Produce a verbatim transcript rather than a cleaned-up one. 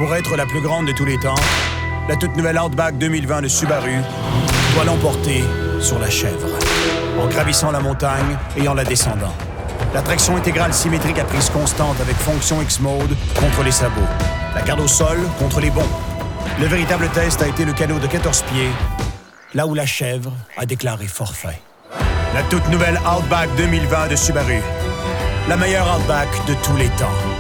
Pour être la plus grande de tous les temps, la toute nouvelle Outback deux mille vingt de Subaru doit l'emporter sur la chèvre, en gravissant la montagne et en la descendant. La traction intégrale symétrique à prise constante avec fonction X-Mode contre les sabots. La garde au sol contre les bonds. Le véritable test a été le canot de quatorze pieds, là où la chèvre a déclaré forfait. La toute nouvelle Outback deux mille vingt de Subaru. La meilleure Outback de tous les temps.